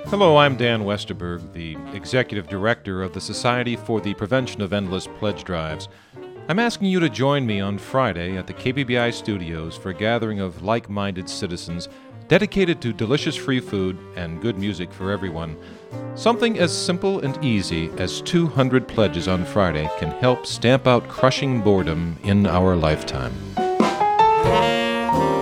Hello, I'm Dan Westerberg, the Executive Director of the Society for the Prevention of Endless Pledge Drives. I'm asking you to join me on Friday at the KPBI studios for a gathering of like-minded citizens dedicated to delicious free food and good music for everyone. Something as simple and easy as 200 pledges on Friday can help stamp out crushing boredom in our lifetime.